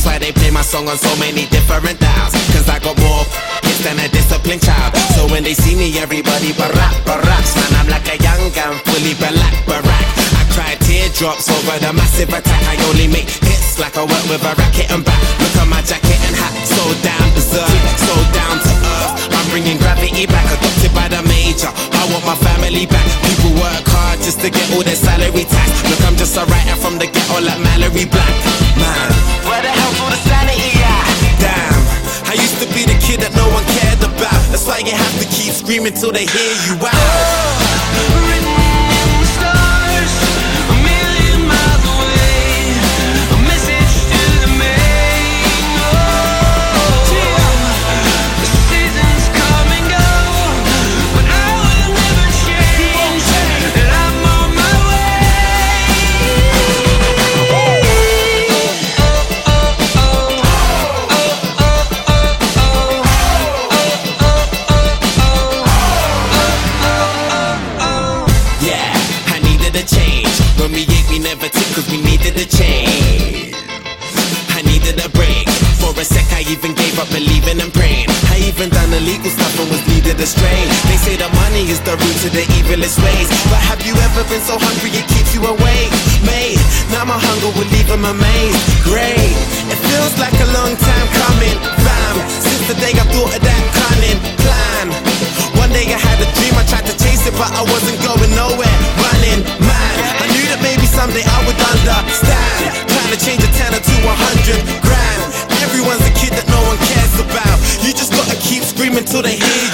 why they play my song on so many different dials. Cause I got more hits than a disciplined child. So when they see me, everybody barracks. Man, I'm like a young gun, fully black barack. I cry teardrops over the massive attack. I only make hits like I work with a racket and back. Look at my jacket and hat, so damn berserk, so down to earth. I'm bringing gravity back, adopted by the major. I want my family back. People work hard just to get all their salary tax. Look, I'm just a writer from the ghetto like Mallory Black. Man, where the hell's all the sanity at? Damn, I used to be the kid that no one cared about. That's why you have to keep screaming till they hear you out. When we ate, we never took cause we needed a change. I needed a break. For a sec I even gave up believing and praying. I even done illegal stuff and was needed astray. They say that money is the root to the evilest ways. But have you ever been so hungry it keeps you awake? Mate, now my hunger will leave them amazed. Great, it feels like a long time coming. Fam, since the day I thought of that cunning plan. One day I had a dream, I tried to chase it but I wasn't going nowhere. Running mad, I knew that maybe someday I would understand. Trying to change a 10 to 100 grand. Everyone's a kid that no one cares about. You just gotta keep screaming till they hear